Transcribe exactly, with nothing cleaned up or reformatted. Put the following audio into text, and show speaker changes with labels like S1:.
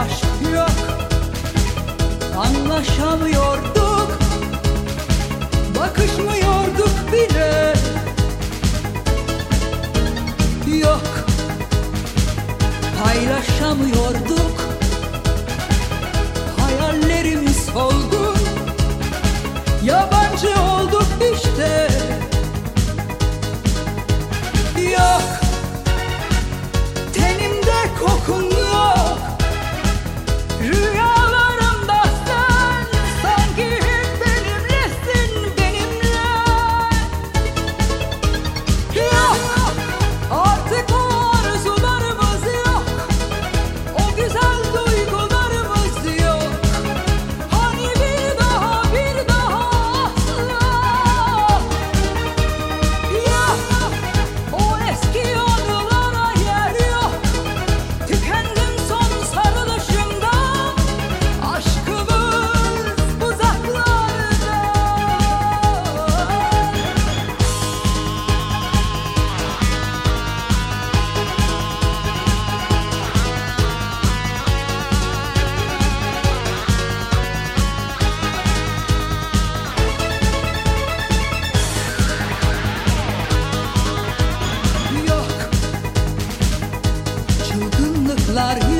S1: aşk yok. Anlaşamıyorduk, bakışmıyorduk bile. Yok, paylaşamıyorduk. Hayallerimiz soldu, yabancı olduk işte. Yok, tenimde kokun yok. Rüyalarımda sen sanki benimlesin, benimle. Yok, artık o arzularımız yok. O güzel duygularımız yok. Hani bir daha, bir daha asla. Yok, o eski anılara yer yok. Tükendim son sarılışımda, aşkımız uzaklarda. Yok, çılgınlıklar